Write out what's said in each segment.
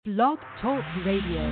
Blog Talk Radio.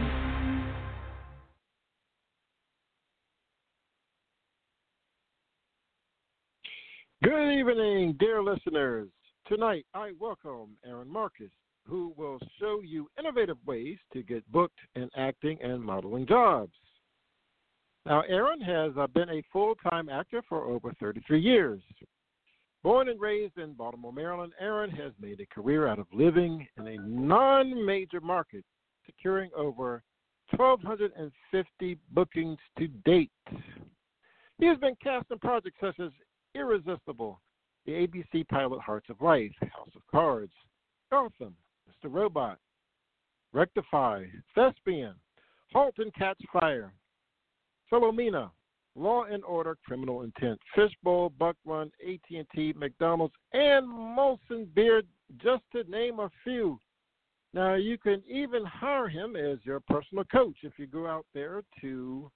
Good evening, dear listeners. Tonight, I welcome Aaron Marcus, who will show you innovative ways to get booked in acting and modeling jobs. Now, Aaron has been a full-time actor for over 33 years. Born and raised in Baltimore, Maryland, Aaron has made a career out of living in a non-major market, securing over 1,250 bookings to date. He has been cast in projects such as Irresistible, the ABC pilot Hearts of Life, House of Cards, Gotham, Mr. Robot, Rectify, Thespian, Halt and Catch Fire, Philomena, Law and Order, Criminal Intent, Fishbowl, Buck Run, AT&T, McDonald's, and Molson Beer, just to name a few. Now, you can even hire him as your personal coach if you go out there to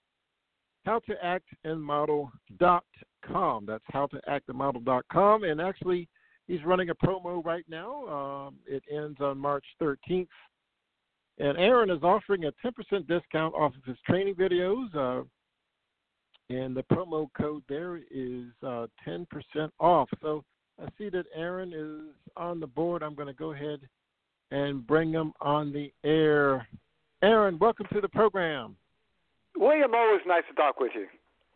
howtoactandmodel.com. That's howtoactandmodel.com. And actually, he's running a promo right now. It ends on March 13th. And Aaron is offering a 10% discount off of his training videos. And the promo code there is 10% off. So I see that Aaron is on the board. I'm going to go ahead and bring him on the air. Aaron, welcome to the program. William, always nice to talk with you.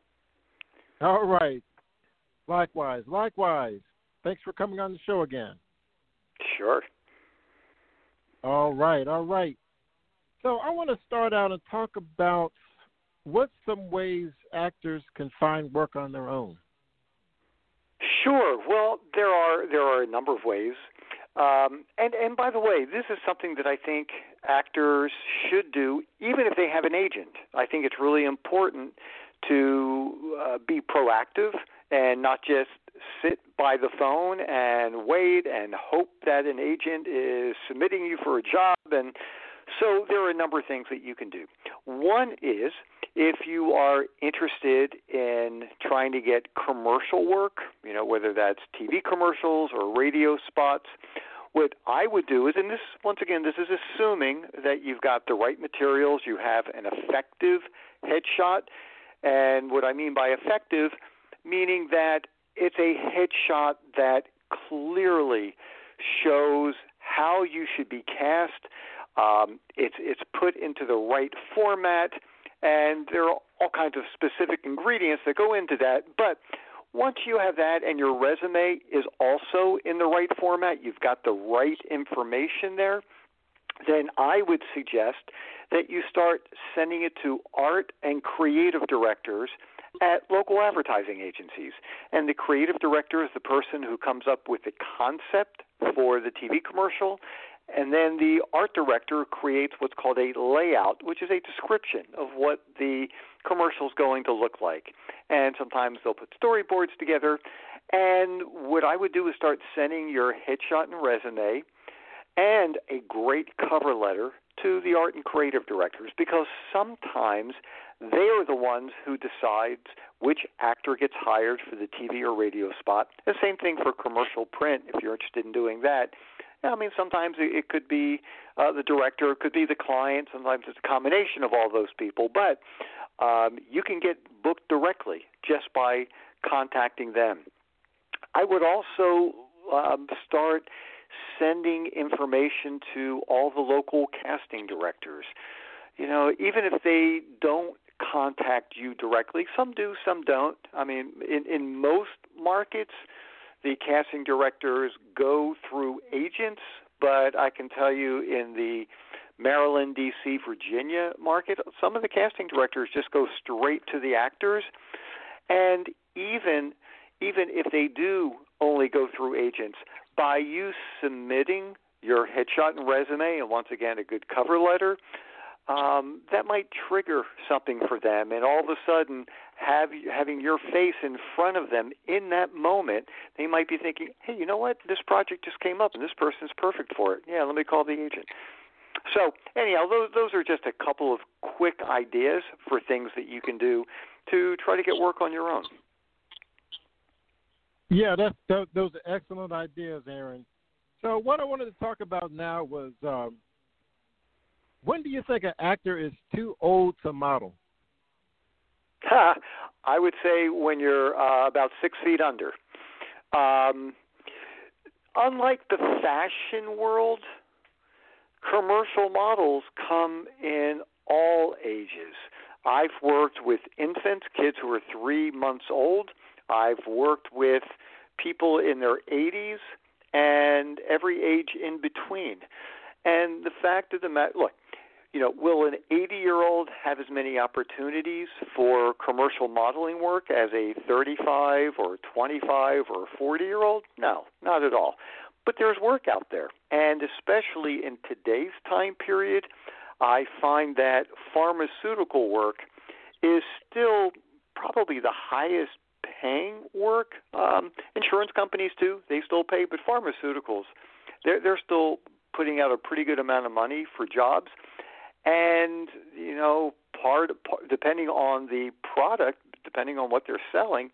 All right. Likewise. Thanks for coming on the show again. Sure. All right. So I want to start out and talk about what's some ways actors can find work on their own. Sure. Well, there are a number of ways. And by the way, this is something that I think actors should do, even if they have an agent. I think it's really important to be proactive and not just sit by the phone and wait and hope that an agent is submitting you for a job. And so there are a number of things that you can do. One is, if you are interested in trying to get commercial work, whether that's TV commercials or radio spots, what I would do is, and this, once again, this is assuming that you've got the right materials, you have an effective headshot. And what I mean by effective, meaning that it's a headshot that clearly shows how you should be cast. It's put into the right format, and there are all kinds of specific ingredients that go into that. But once you have that and your resume is also in the right format, you've got the right information there, then I would suggest that you start sending it to art and creative directors at local advertising agencies. And the creative director is the person who comes up with the concept for the TV commercial, and then the art director creates what's called a layout, which is a description of what the commercial is going to look like. And sometimes they'll put storyboards together. And what I would do is start sending your headshot and resume and a great cover letter to the art and creative directors, because sometimes they are the ones who decide which actor gets hired for the TV or radio spot. The same thing for commercial print, if you're interested in doing that. I mean, sometimes it could be the director, it could be the client, sometimes it's a combination of all those people, but you can get booked directly just by contacting them. I would also start sending information to all the local casting directors. Even if they don't contact you directly, some do, some don't. I mean, in most markets, the casting directors go through agents, but I can tell you in the Maryland, D.C., Virginia market, some of the casting directors just go straight to the actors. And even if they do only go through agents, by you submitting your headshot and resume, and once again a good cover letter, that might trigger something for them. And all of a sudden, having your face in front of them in that moment, they might be thinking, hey, you know what? This project just came up, and this person's perfect for it. Yeah, let me call the agent. So anyhow, those are just a couple of quick ideas for things that you can do to try to get work on your own. Yeah, those are excellent ideas, Aaron. So what I wanted to talk about now was When do you think an actor is too old to model? I would say when you're about 6 feet under. Unlike the fashion world, commercial models come in all ages. I've worked with infants, kids who are 3 months old. I've worked with people in their 80s and every age in between. And the fact of the matter, look, will an 80-year-old have as many opportunities for commercial modeling work as a 35 or 25 or 40-year-old? No, not at all. But there's work out there. And especially in today's time period, I find that pharmaceutical work is still probably the highest paying work. Insurance companies, too, they still pay. But pharmaceuticals, they're still putting out a pretty good amount of money for jobs. And, part depending on the product, depending on what they're selling,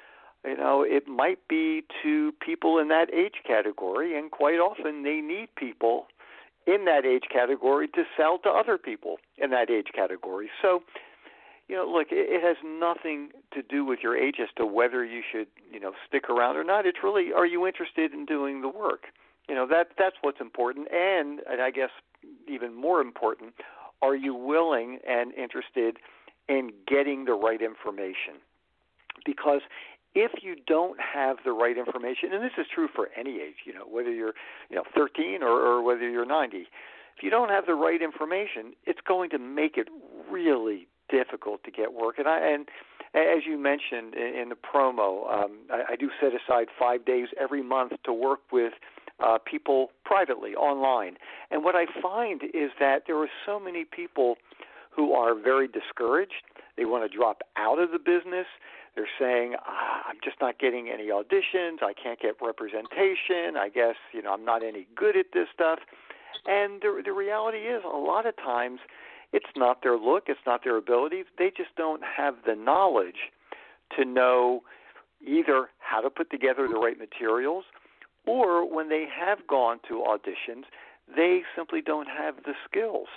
it might be to people in that age category, and quite often they need people in that age category to sell to other people in that age category. So, look, it has nothing to do with your age as to whether you should, stick around or not. It's really, are you interested in doing the work? That's what's important. And I guess even more important, are you willing and interested in getting the right information? Because if you don't have the right information, and this is true for any age, whether you're 13 or whether you're 90, if you don't have the right information, it's going to make it really difficult to get work. And as you mentioned in the promo, I do set aside 5 days every month to work with people privately online. And what I find is that there are so many people who are very discouraged. They want to drop out of the business. They're saying, I'm just not getting any auditions. I can't get representation. I guess, I'm not any good at this stuff. And the reality is, a lot of times, it's not their look. It's not their abilities. They just don't have the knowledge to know either how to put together the right materials, or when they have gone to auditions, they simply don't have the skills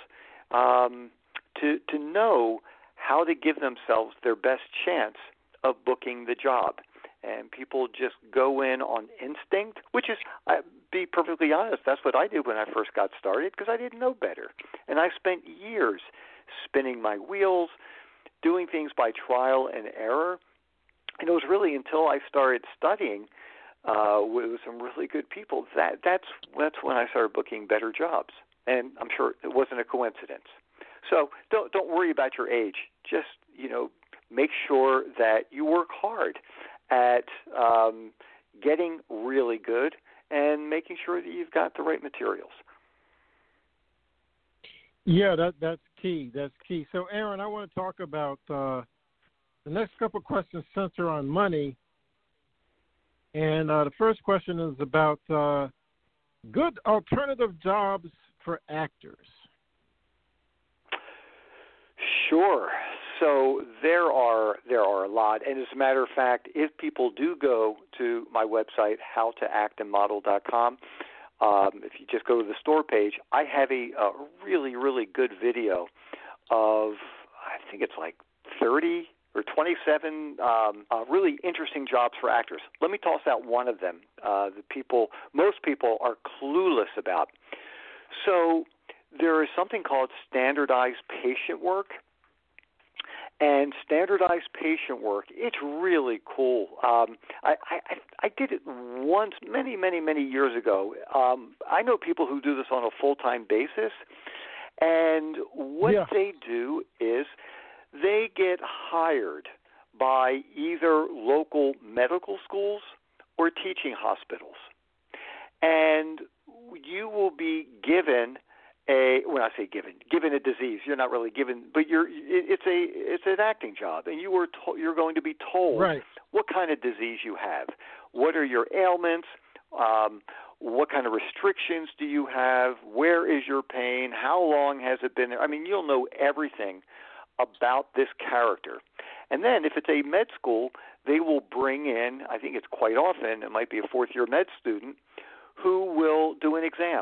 to know how to give themselves their best chance of booking the job. And people just go in on instinct, which is, be perfectly honest, that's what I did when I first got started because I didn't know better. And I spent years spinning my wheels, doing things by trial and error. And it was really until I started studying with some really good people that's when I started booking better jobs. And I'm sure it wasn't a coincidence. So don't worry about your age. Just, make sure that you work hard at getting really good and making sure that you've got the right materials. Yeah, that's key. That's key. So, Aaron, I want to talk about the next couple of questions center on money. And the first question is about good alternative jobs for actors. Sure. So there are a lot, and as a matter of fact, if people do go to my website, howtoactandmodel.com, if you just go to the store page, I have a really, really good video of, I think it's like 30 or 27 really interesting jobs for actors. Let me toss out one of them most people are clueless about. So there is something called standardized patient work. And standardized patient work, it's really cool. I did it once, many, many, many years ago. I know people who do this on a full-time basis, and what they do is they get hired by either local medical schools or teaching hospitals. And you will be given when I say given a disease, you're not really given, but it's an acting job, and you're going to be told what kind of disease you have, what are your ailments, what kind of restrictions do you have, where is your pain, how long has it been there? I mean, you'll know everything about this character. And then if it's a med school, they will bring in, I think it's quite often, it might be a fourth-year med student, who will do an exam.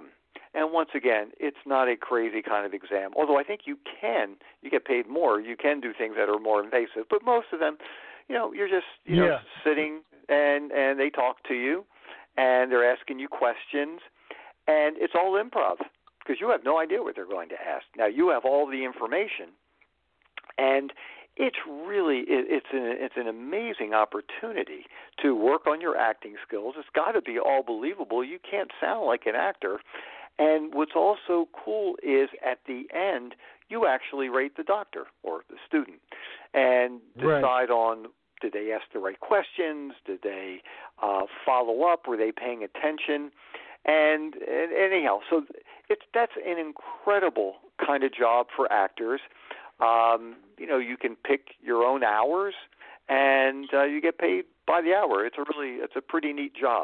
And once again, it's not a crazy kind of exam. Although I think you get paid more. You can do things that are more invasive. But most of them, you're just sitting and they talk to you and they're asking you questions, and it's all improv because you have no idea what they're going to ask. Now you have all the information, and it's an amazing opportunity to work on your acting skills. It's got to be all believable. You can't sound like an actor. And what's also cool is at the end, you actually rate the doctor or the student and decide on, did they ask the right questions? Did they follow up? Were they paying attention? And anyhow, so that's an incredible kind of job for actors. You can pick your own hours, and you get paid by the hour. It's a pretty neat job.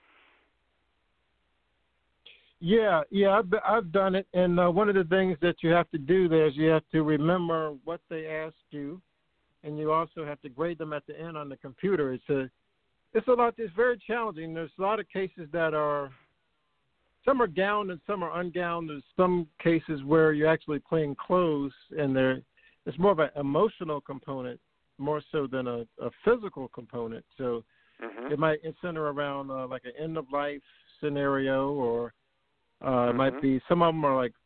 Yeah, I've done it, and one of the things that you have to do there is you have to remember what they asked you, and you also have to grade them at the end on the computer. It's a lot. It's very challenging. There's a lot of cases that are, some are gowned and some are ungowned. There's some cases where you're actually playing clothes, and it's more of an emotional component more so than a physical component. So it might center around like an end of life scenario, or it might be, some of them are like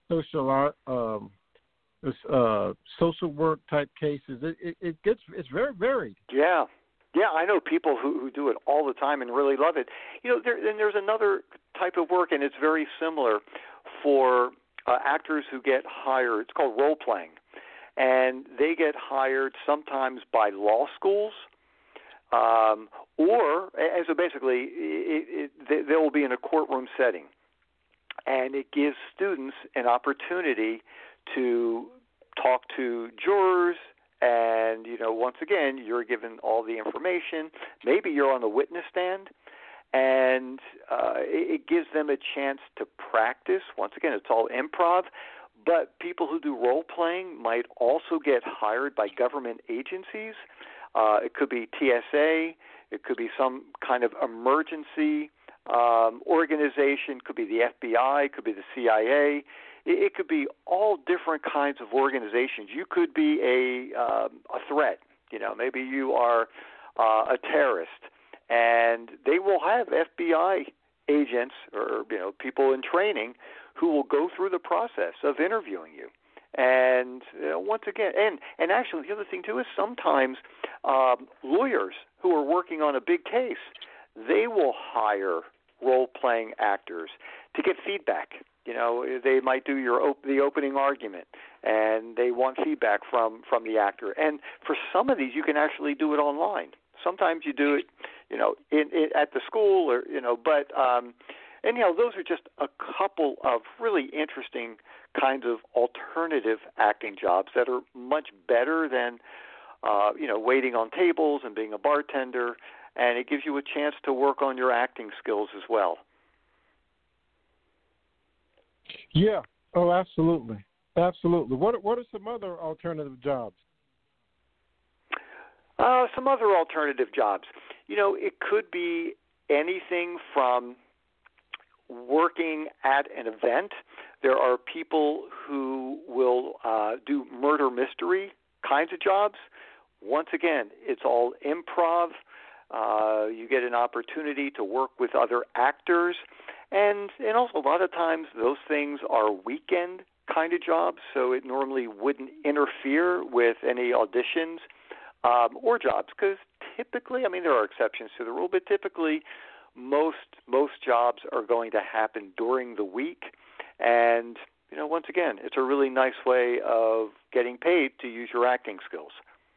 social work type cases. It's very varied. Yeah, I know people who do it all the time and really love it. Then there's another type of work, and it's very similar for actors who get hired. It's called role playing, and they get hired sometimes by law schools, and so basically they will be in a courtroom setting. And it gives students an opportunity to talk to jurors, and, once again, you're given all the information. Maybe you're on the witness stand, and it gives them a chance to practice. Once again, it's all improv, but people who do role-playing might also get hired by government agencies. It could be TSA. It could be some kind of emergency organization, could be the FBI, could be the CIA. It could be all different kinds of organizations. You could be a threat. Maybe you are a terrorist, and they will have FBI agents or people in training who will go through the process of interviewing you. And once again, and actually the other thing too is sometimes lawyers who are working on a big case, they will hire role-playing actors to get feedback. They might do the opening argument, and they want feedback from the actor. And for some of these, you can actually do it online. Sometimes you do it, at the school, or But anyhow, those are just a couple of really interesting kinds of alternative acting jobs that are much better than waiting on tables and being a bartender. And it gives you a chance to work on your acting skills as well. Yeah. Oh, absolutely. Absolutely. What are some other alternative jobs? Some other alternative jobs. It could be anything from working at an event. There are people who will do murder mystery kinds of jobs. Once again, it's all improv. You get an opportunity to work with other actors, and also a lot of times those things are weekend kind of jobs, so it normally wouldn't interfere with any auditions or jobs, because typically, there are exceptions to the rule, but typically most jobs are going to happen during the week, and once again, it's a really nice way of getting paid to use your acting skills.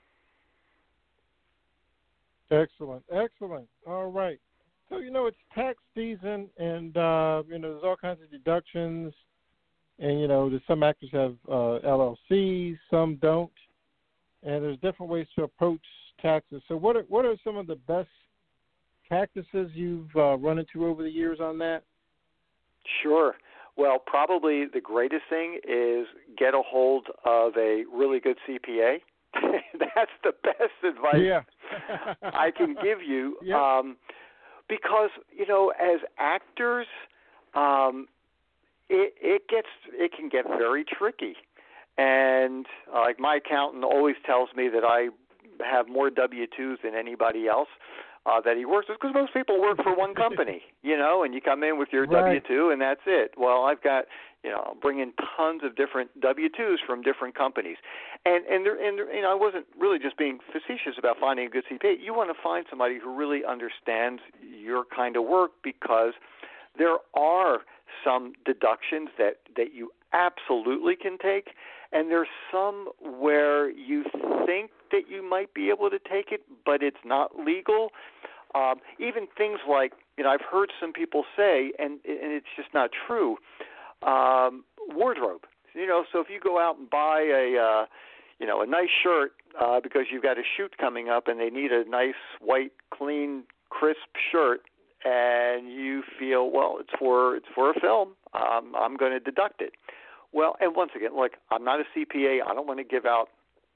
Excellent. All right. So, it's tax season, and, there's all kinds of deductions, and, some actors have LLCs, some don't, and there's different ways to approach taxes. So what are some of the best practices you've run into over the years on that? Sure. Well, probably the greatest thing is get a hold of a really good CPA. That's the best advice I can give you. Because, as actors, it can get very tricky. And like my accountant always tells me that I have more W-2s than anybody else that he works with, because most people work for one company, and you come in with your Right. W-2 and that's it. Well, I've got, bring in tons of different W-2s from different companies. And I wasn't really just being facetious about finding a good CPA. You want to find somebody who really understands your kind of work, because there are some deductions that you absolutely can take, and there's some where you think that you might be able to take it, but it's not legal. Even things like, I've heard some people say, and it's just not true, wardrobe. So if you go out and buy a nice shirt because you've got a shoot coming up and they need a nice, white, clean, crisp shirt, and you feel, well, it's for a film, I'm going to deduct it. Well, and once again, look, I'm not a CPA. I don't want to give out,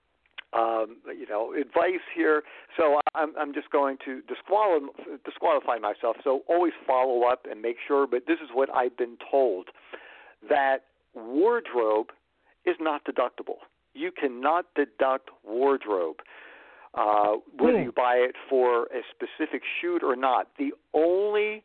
advice here. So I'm just going to disqualify myself. So always follow up and make sure. But this is what I've been told, that wardrobe is not deductible. You cannot deduct wardrobe, whether you buy it for a specific shoot or not. The only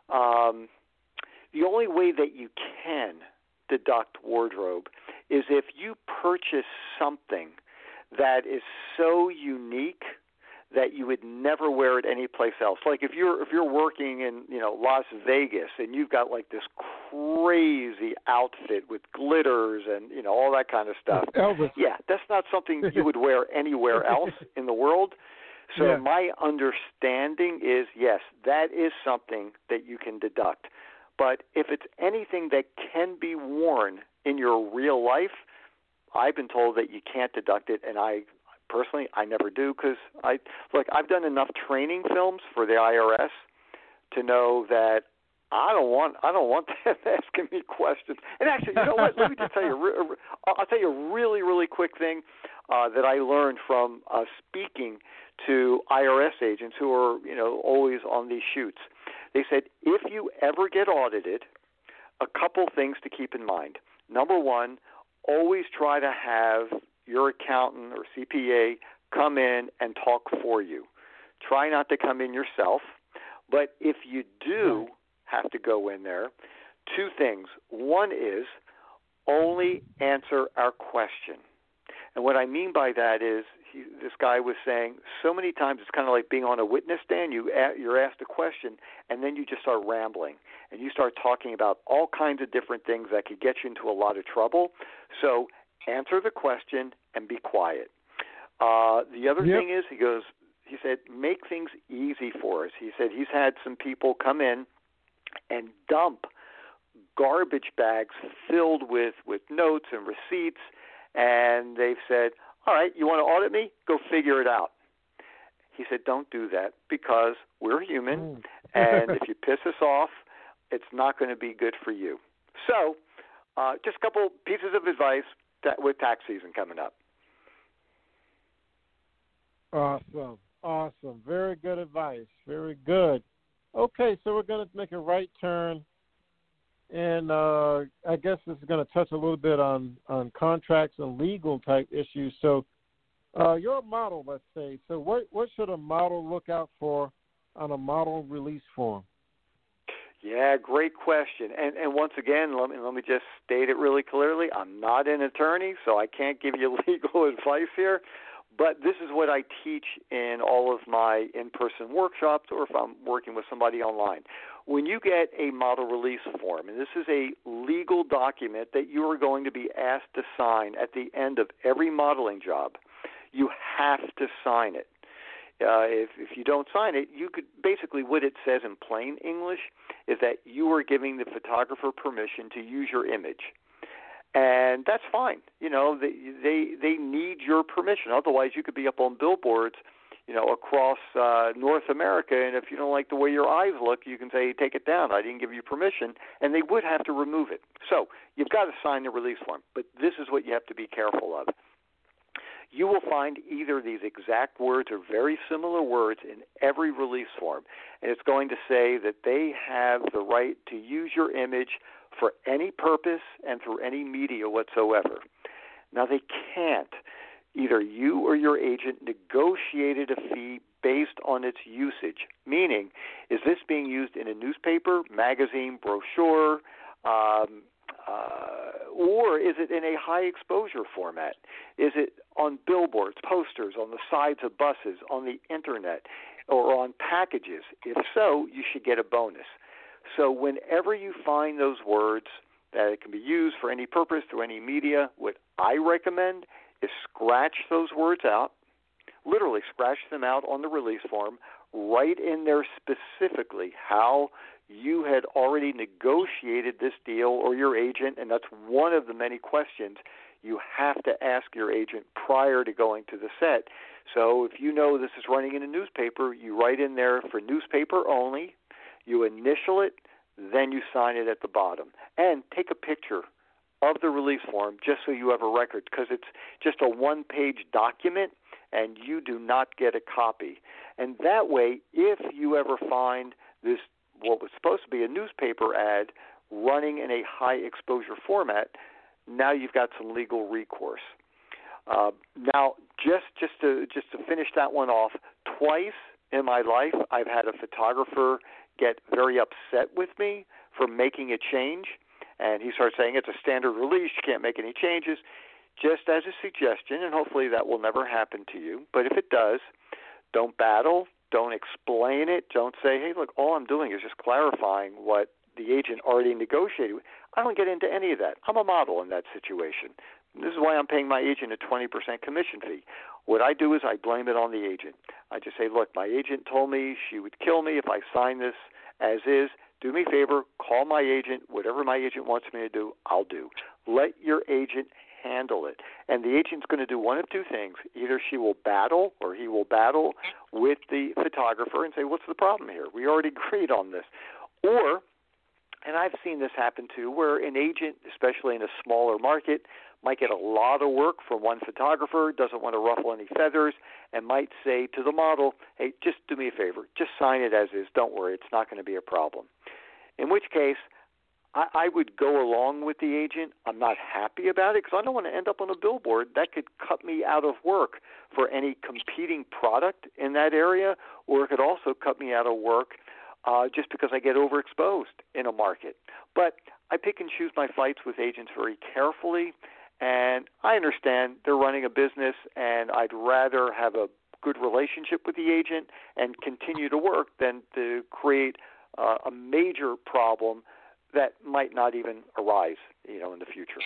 way that you can deduct wardrobe is if you purchase something that is so unique that you would never wear it anyplace else. Like if you're working in Las Vegas and you've got like this crazy outfit with glitters and all that kind of stuff. Elvis. Yeah, that's not something you would wear anywhere else in the world. So my understanding is, yes, that is something that you can deduct. But if it's anything that can be worn in your real life, I've been told that you can't deduct it, and I never do, because I've done enough training films for the IRS to know that I don't want them asking me questions. And actually, you know what? Let me just tell you. I'll tell you a really, really quick thing that I learned from speaking to IRS agents who are always on these shoots. They said, if you ever get audited, a couple things to keep in mind. Number one, always try to have your accountant or CPA come in and talk for you. Try not to come in yourself. But if you do have to go in there, two things. One is only answer our question. And what I mean by that is, this guy was saying, so many times it's kind of like being on a witness stand. You're asked a question, and then you just start rambling, and you start talking about all kinds of different things that could get you into a lot of trouble. So answer the question and be quiet. The other thing is, he said, make things easy for us. He said he's had some people come in and dump garbage bags filled with notes and receipts, and they've said, all right, you want to audit me? Go figure it out. He said, don't do that, because we're human, and if you piss us off, it's not going to be good for you. So just a couple pieces of advice with tax season coming up. Awesome. Very good advice. Very good. Okay, so we're going to make a right turn, and I guess this is going to touch a little bit on contracts and legal type issues. So you're a model, let's say. So what should a model look out for on a model release form? Yeah, great question. And once again, let me just state it really clearly. I'm not an attorney, so I can't give you legal advice here. But this is what I teach in all of my in-person workshops, or if I'm working with somebody online. When you get a model release form, and this is a legal document that you are going to be asked to sign at the end of every modeling job, you have to sign it. If you don't sign it, you could basically, what it says in plain English is that you are giving the photographer permission to use your image. And that's fine. They need your permission. Otherwise, you could be up on billboards, across North America, and if you don't like the way your eyes look, you can say, take it down. I didn't give you permission, and they would have to remove it. So you've got to sign the release form. But this is what you have to be careful of. You will find either these exact words or very similar words in every release form, and it's going to say that they have the right to use your image for any purpose and through any media whatsoever. Now, they can't. Either you or your agent negotiated a fee based on its usage, meaning, is this being used in a newspaper, magazine, brochure, or is it in a high-exposure format? Is it on billboards, posters, on the sides of buses, on the Internet, or on packages? If so, you should get a bonus. So whenever you find those words that it can be used for any purpose through any media, what I recommend is scratch those words out, literally scratch them out on the release form, write in there specifically how you had already negotiated this deal or your agent, and that's one of the many questions you have to ask your agent prior to going to the set. So if you know this is running in a newspaper, you write in there for newspaper only, you initial it, then you sign it at the bottom. And take a picture of the release form just so you have a record, because it's just a one-page document and you do not get a copy. And that way, if you ever find this, what was supposed to be a newspaper ad, running in a high-exposure format, now you've got some legal recourse. Now, just to finish that one off, twice in my life I've had a photographer get very upset with me for making a change, and he starts saying it's a standard release, you can't make any changes. Just as a suggestion, and hopefully that will never happen to you, but if it does, don't battle, don't explain it, don't say, hey, look, all I'm doing is just clarifying what the agent already negotiated with. I don't get into any of that. I'm a model in that situation. This is why I'm paying my agent a 20% commission fee. What I do is I blame it on the agent. I just say, look, my agent told me she would kill me if I sign this as is. Do me a favor, call my agent. Whatever my agent wants me to do, I'll do. Let your agent handle it. And the agent's going to do one of two things. Either she will battle or he will battle with the photographer and say, what's the problem here? We already agreed on this. Or, and I've seen this happen too, where an agent, especially in a smaller market, might get a lot of work from one photographer, doesn't want to ruffle any feathers, and might say to the model, hey, just do me a favor, just sign it as is, don't worry, it's not going to be a problem. In which case, I would go along with the agent. I'm not happy about it because I don't want to end up on a billboard. That could cut me out of work for any competing product in that area, or it could also cut me out of work just because I get overexposed in a market. But I pick and choose my fights with agents very carefully, and I understand they're running a business, and I'd rather have a good relationship with the agent and continue to work than to create a major problem that might not even arise, in the future.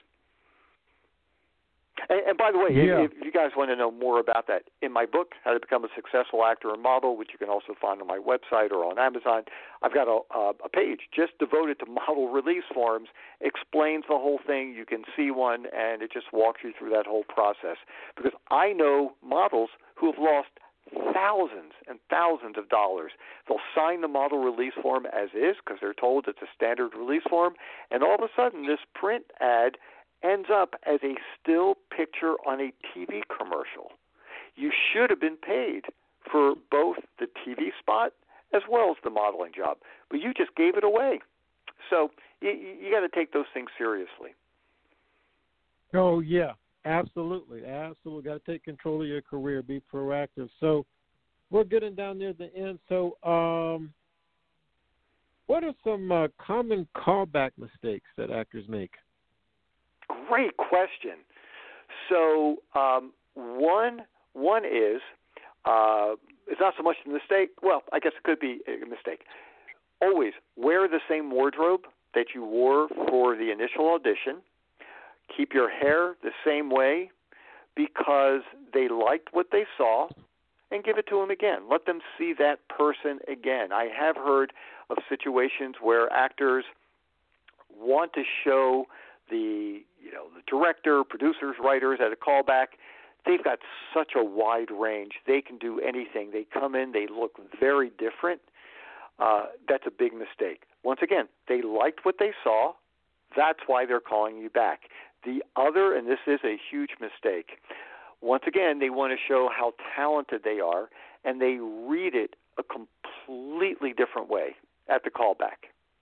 And by the way, if you guys want to know more about that, in my book, How to Become a Successful Actor and Model, which you can also find on my website or on Amazon, I've got a page just devoted to model release forms, explains the whole thing. You can see one, and it just walks you through that whole process. Because I know models who have lost thousands and thousands of dollars. They'll sign the model release form as is because they're told it's a standard release form, and all of a sudden this print ad ends up as a still picture on a TV commercial. You should have been paid for both the TV spot as well as the modeling job, but you just gave it away. So you got to take those things seriously. Oh, yeah. Absolutely. Got to take control of your career, be proactive. So we're getting down near the end. So what are some common callback mistakes that actors make? Great question. So one is it's not so much a mistake. Well, I guess it could be a mistake. Always wear the same wardrobe that you wore for the initial audition. Keep your hair the same way because they liked what they saw, and give it to them again. Let them see that person again. I have heard of situations where actors want to show the director, producers, writers at a callback. They've got such a wide range. They can do anything. They come in, they look very different. That's a big mistake. Once again, they liked what they saw. That's why they're calling you back. The other, and this is a huge mistake, once again, they want to show how talented they are, and they read it a completely different way at the callback.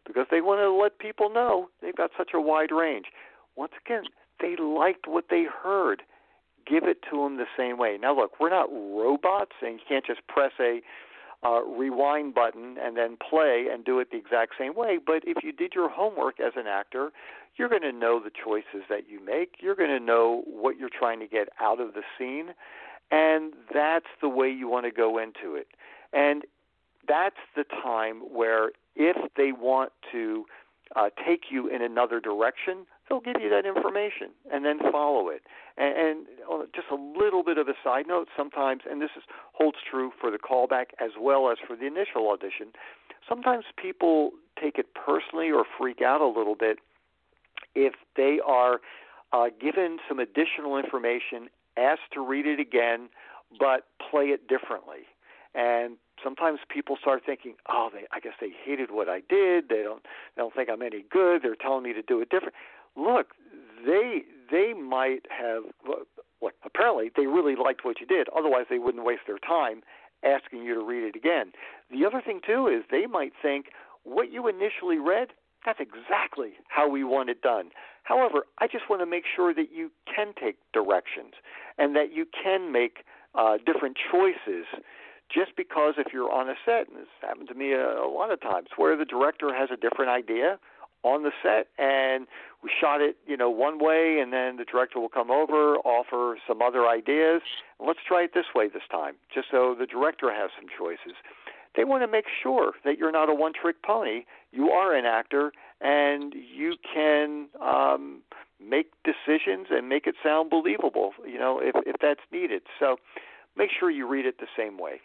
because they want to let people know they've got such a wide range. Once again, they liked what they heard. Give it to them the same way. Now, look, we're not robots, and you can't just press a rewind button and then play and do it the exact same way. But if you did your homework as an actor, you're going to know the choices that you make. You're going to know what you're trying to get out of the scene, and that's the way you want to go into it. And that's the time where if they want to take you in another direction, they'll give you that information and then follow it. And just a little bit of a side note, sometimes, and this holds true for the callback as well as for the initial audition, sometimes people take it personally or freak out a little bit if they are given some additional information, asked to read it again, but play it differently. And sometimes people start thinking, I guess they hated what I did. They don't think I'm any good. They're telling me to do it different. Look, they might have. Look, apparently they really liked what you did. Otherwise, they wouldn't waste their time asking you to read it again. The other thing too is they might think what you initially read, that's exactly how we want it done. However, I just want to make sure that you can take directions and that you can make different choices. Just because if you're on a set, and this happened to me a lot of times, where the director has a different idea on the set, and we shot it, one way, and then the director will come over, offer some other ideas. Let's try it this way this time, just so the director has some choices. They want to make sure that you're not a one-trick pony. You are an actor, and you can make decisions and make it sound believable, if that's needed. So make sure you read it the same way.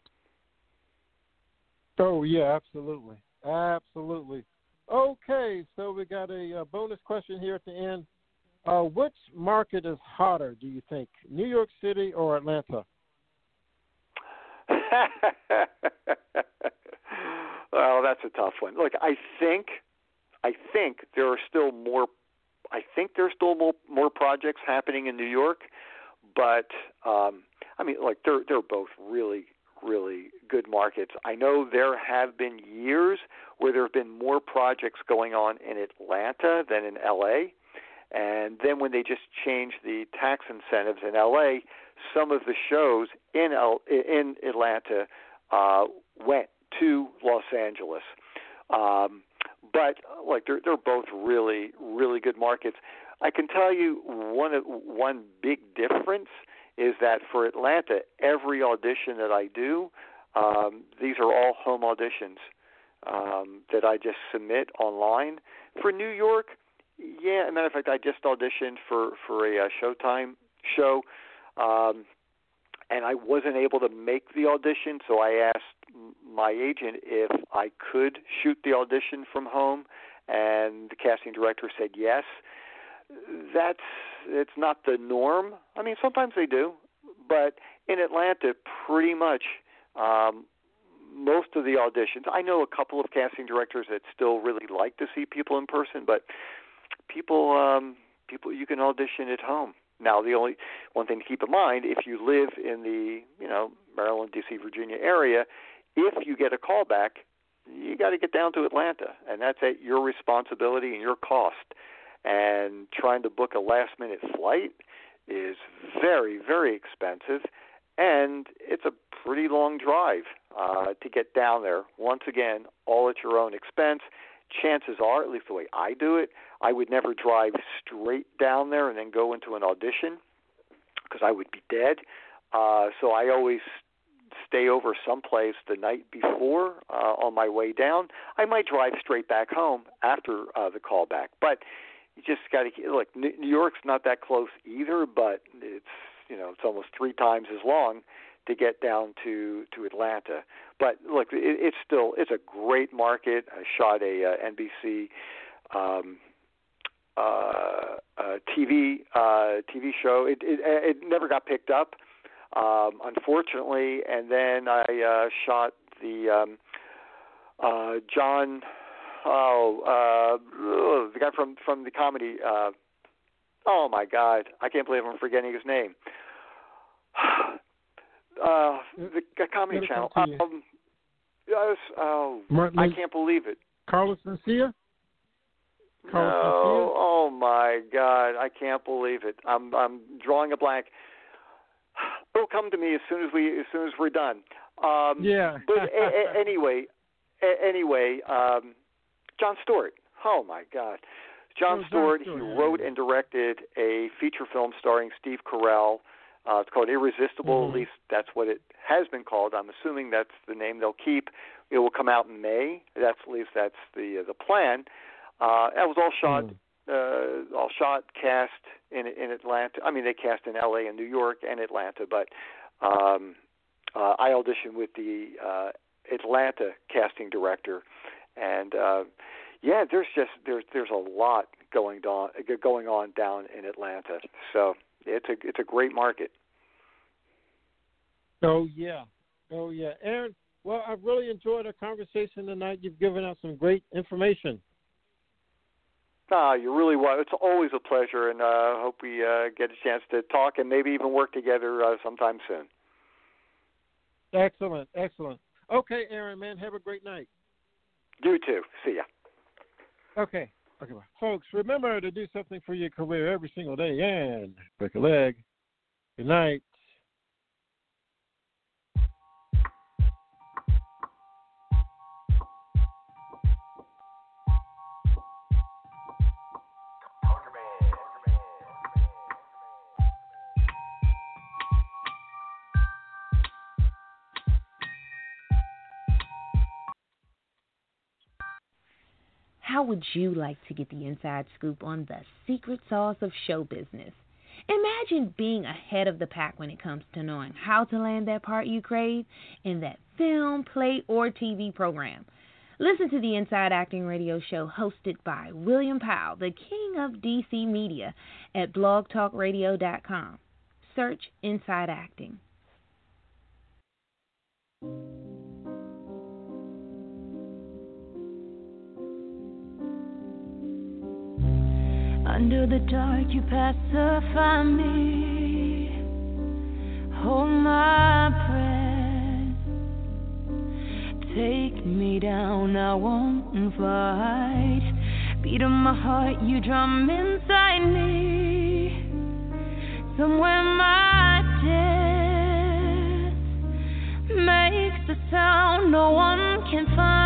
Oh, yeah, absolutely. Absolutely. Okay, so we got a bonus question here at the end. Which market is hotter, do you think, New York City or Atlanta? Well, that's a tough one. Look, I think there are still more. I think there's still more projects happening in New York, but they're both really good markets. I know there have been years where there have been more projects going on in Atlanta than in L.A., and then when they just changed the tax incentives in L.A., some of the shows in Atlanta went to Los Angeles. But they're both really, really good markets. I can tell you one big difference is that for Atlanta, every audition that I do, these are all home auditions that I just submit online. For New York, yeah, as a matter of fact, I just auditioned for a Showtime show, and I wasn't able to make the audition, so I asked my agent if I could shoot the audition from home, and the casting director said yes. It's not the norm. I mean, sometimes they do, but in Atlanta, pretty much most of the auditions. I know a couple of casting directors that still really like to see people in person, but people you can audition at home. Now, the only one thing to keep in mind, if you live in the Maryland, D.C., Virginia area, if you get a callback, you got to get down to Atlanta, and that's at your responsibility and your cost. And trying to book a last-minute flight is very, very expensive, and it's a pretty long drive to get down there. Once again, all at your own expense. Chances are, at least the way I do it, I would never drive straight down there and then go into an audition because I would be dead. So I always stay over someplace the night before on my way down. I might drive straight back home after the callback, but you just got to look. New York's not that close either, but it's almost 3 times as long to get down to Atlanta. But look, it's a great market. I shot a NBC TV show. It never got picked up, unfortunately. And then I shot the John. The guy from the comedy. Oh my God, I can't believe I'm forgetting his name. The comedy channel. Yes. Oh, I can't believe it. Carlos Mencia? No. Oh my God! I can't believe it. I'm drawing a blank. It'll come to me as soon as we're done. Yeah. But anyway, Jon Stewart. Oh my God, Jon Stewart. He wrote and directed a feature film starring Steve Carell. It's called Irresistible. Mm-hmm. At least that's what it has been called. I'm assuming that's the name they'll keep. It will come out in May. At least that's the plan. That was all shot, cast in Atlanta. I mean, they cast in L.A. and New York and Atlanta, but I auditioned with the Atlanta casting director, and there's a lot going on down in Atlanta. So it's a great market. Oh yeah. Aaron, well, I've really enjoyed our conversation tonight. You've given us some great information. You really was. It's always a pleasure, and I hope we get a chance to talk and maybe even work together sometime soon. Excellent. Okay, Aaron, man, have a great night. You too. See ya. Okay, bye. Folks, remember to do something for your career every single day and break a leg. Good night. How would you like to get the inside scoop on the secret sauce of show business? Imagine being ahead of the pack when it comes to knowing how to land that part you crave in that film, play, or TV program. Listen to the Inside Acting radio show hosted by William Powell, the king of DC media, at blogtalkradio.com. Search Inside Acting. Under the dark you pacify me. Hold my breath. Take me down, I won't fight. Beat of my heart, you drum inside me. Somewhere my death makes a sound no one can find.